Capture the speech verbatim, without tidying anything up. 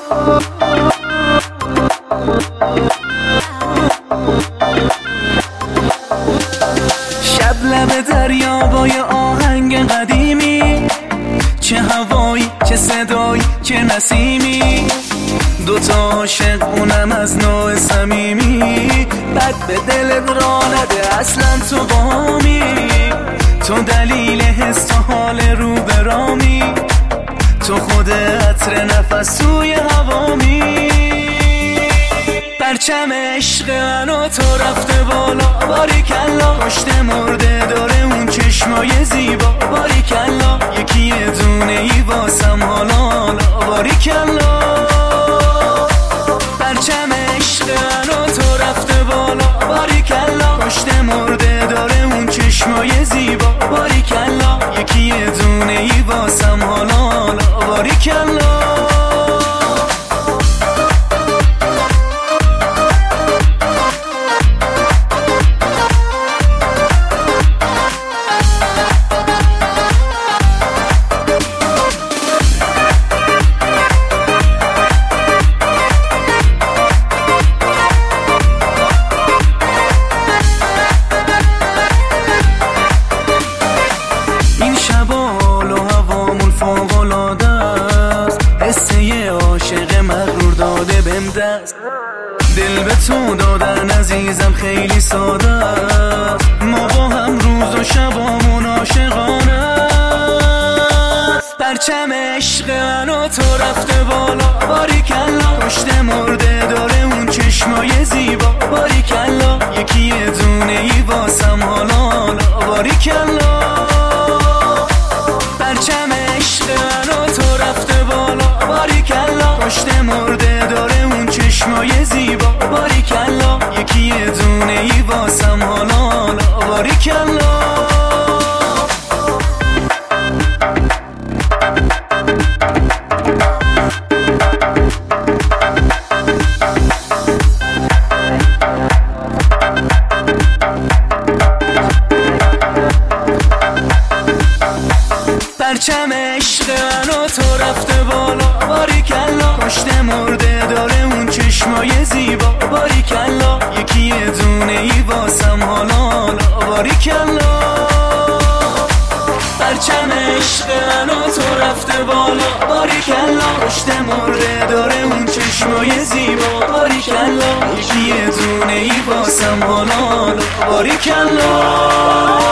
شب لب دریا با یه آهنگ قدیمی، چه هوایی چه صدایی چه نسیمی، دوتا عاشق اونم از نوع صمیمی، بد به دلت را نده اصلا تو بامی، تو دلیل حس و حال رو برامی، تو خود عطر نفس توی هوامی، پرچم عشق من و تو رفته بالا، باریکلا پشت مرده داره اون چشمای زیبا، باریکلا یکی یه دونه ای واسم حالا حالا، باریکلا پرچم عشق من و تو رفته بالا، باریکلا پشت مرده داره اون چشمای زیبا، باریکلا یکی یه دونه ای واسم حالا حالا، باریکلا. این شبا حال و هوامون فوق‌العاده است، حسه یه عاشق مغرور داده بهم دست، دل به تو دادن عزیزم خیلی ساده است، ما با هم روز و شبامون عاشقانه است، پرچم عشق من و تو رفته بالا، باریکلا پشت مرده داره اون چشمای زیبا، باریکلا یکی یه دونه ای واسم حالا حالا، باریکلا پرچم عشق من و تو رفته بالا، باریکلا پشت مرده داره اون چشمای زیبا، باریکلا یکی یه دونه ای واسم حالا حالا، باریکلا. پرچم عشق من و تو رفته بالا، باریکلا پشت مرده داره اون چشمای زیبا، باریکلا یکی یه دونه ای واسم حالا حالا، باریکلا پرچم عشق من و تو رفته بالا، باریکلا پشت مرده داره اون چشمای زیبا، باریکلا یکی یه دونه ای واسم حالا حالا، باریکلا.